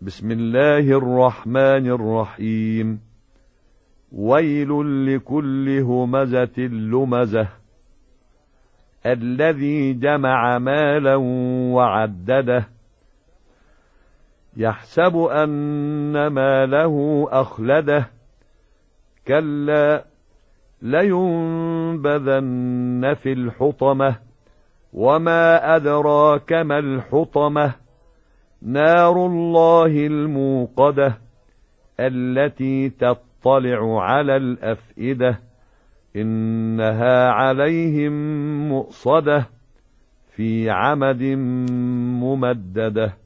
بسم الله الرحمن الرحيم. ويل لكل همزة لمزة الذي جمع مالا وعدده يحسب أن ماله أخلده كلا لينبذن في الحطمة وما أدراك ما الحطمة نار الله الموقدة التي تطلع على الأفئدة إنها عليهم مؤصدة في عمد ممددة.